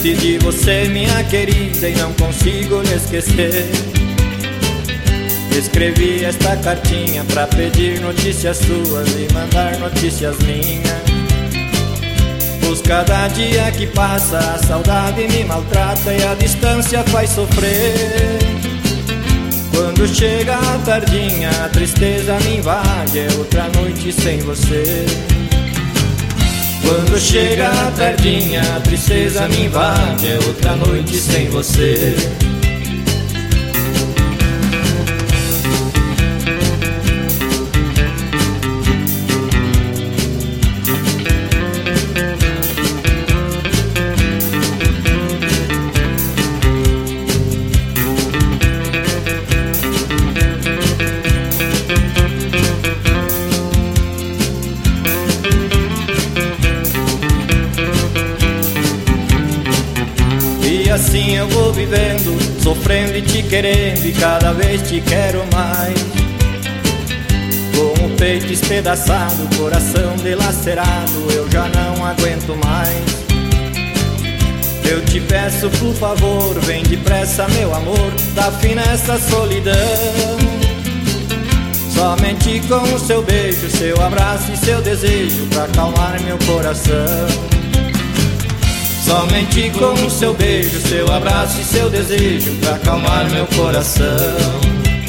triste de você, minha querida, e não consigo lhe esquecer. Escrevi esta cartinha pra pedir notícias suas e mandar notícias minhas. Pois cada dia que passa a saudade me maltrata e a distância faz sofrer. Quando chega a tardinha a tristeza me invade, é outra noite sem você. Quando chega a tardinha a tristeza me invade, é outra noite sem você. E assim eu vou vivendo, sofrendo e te querendo, e cada vez te quero mais. Com o peito espedaçado, coração dilacerado, eu já não aguento mais. Eu te peço por favor, vem depressa meu amor, dá fim nessa solidão. Somente com o seu beijo, seu abraço e seu desejo pra acalmar meu coração. Somente com o seu beijo, seu abraço e seu desejo pra acalmar meu coração.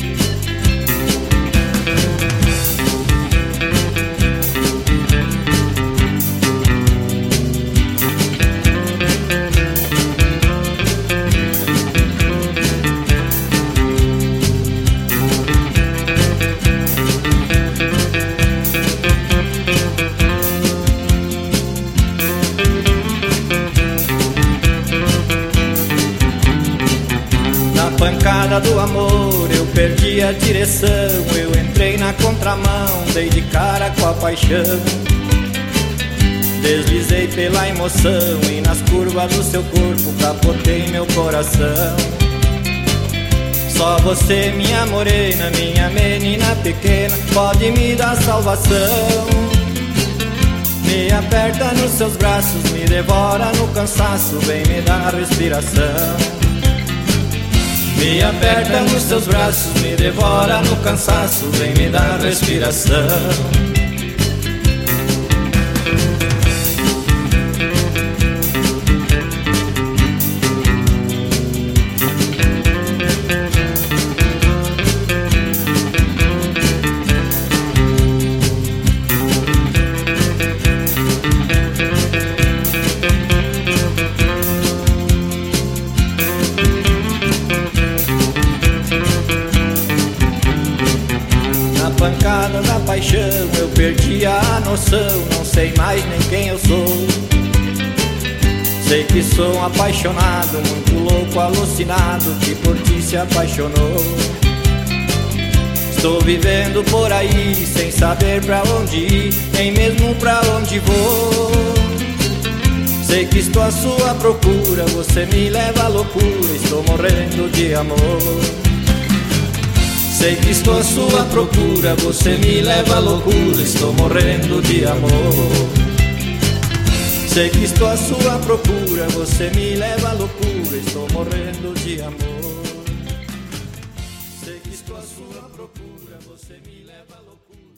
Pancada do amor, eu perdi a direção, eu entrei na contramão, dei de cara com a paixão. Deslizei pela emoção e nas curvas do seu corpo capotei meu coração. Só você, minha morena, minha menina pequena, pode me dar salvação. Me aperta nos seus braços, me devora no cansaço, vem me dar respiração. Me aperta nos seus braços, me devora no cansaço, vem me dar respiração. Pancada da paixão, eu perdi a noção, não sei mais nem quem eu sou. Sei que sou um apaixonado, muito louco, alucinado, que por ti se apaixonou. Estou vivendo por aí, sem saber pra onde ir, nem mesmo pra onde vou. Sei que estou à sua procura, você me leva à loucura, estou morrendo de amor. Sei que estou à sua procura, você me leva à loucura, estou morrendo de amor. Sei que estou à sua procura, você me leva à loucura, estou morrendo de amor. Sei que estou à sua procura, você me leva à loucura.